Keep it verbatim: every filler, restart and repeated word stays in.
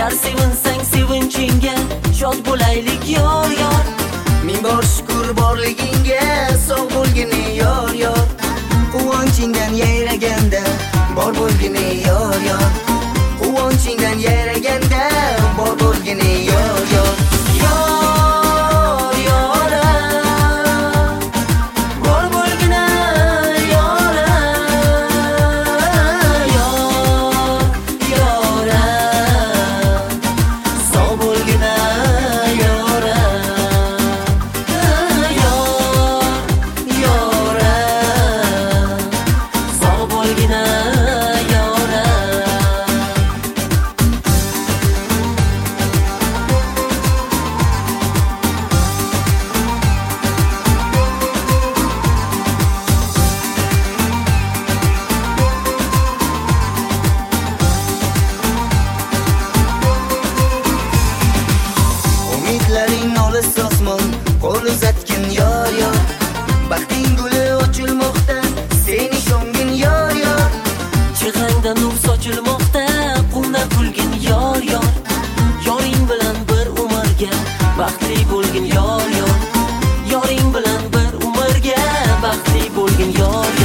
Agar sevinsang sevinchingga shod bo'laylik yor yor. Ming bor shukr borligingga sog' bo'lgini yor yor. Quvonchingdan yayraganda bor bo'lgini yor yor. Quvonchingdan yayraganda bor bo'lgini yor yor. Qo'l uzatgin yor yor. Baxting guli ochilmoqda, sen ishongin yor yor. Chig'angda nur sochilmoqda, quvna kulgin yor yor. Yoring bilan bir umrga baxtli bo'lgin yor yor. Yoring bilan bir umrga baxtli bo'lgin yor yor.